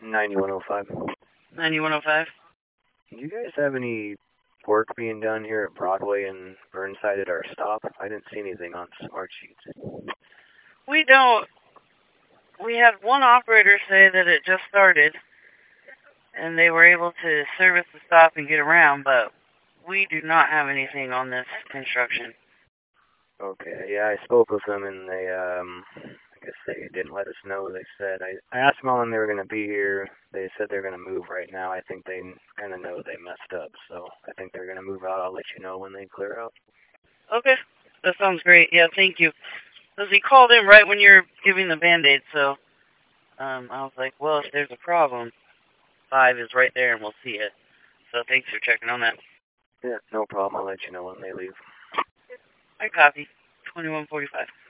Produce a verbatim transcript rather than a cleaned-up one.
ninety-one oh five. ninety-one oh five? Do you guys have any work being done here at Broadway and Burnside at our stop? I didn't see anything on Smart Sheets. We don't. We had one operator say that it just started, and they were able to service the stop and get around, but we do not have anything on this construction. Okay, yeah, I spoke with them, and they, um, I guess they didn't let us know. They said, I, I asked them how long they were going to be here. They said they're going to move right now. I think they kind of know they messed up, so I think they're going to move out. I'll let you know when they clear out. Okay, that sounds great. Yeah, thank you. Because he called in right when you're giving the Band-Aid, so um, I was like, well, if there's a problem, five is right there and we'll see it. So thanks for checking on that. Yeah, no problem. I'll let you know when they leave. I copy. twenty-one forty-five.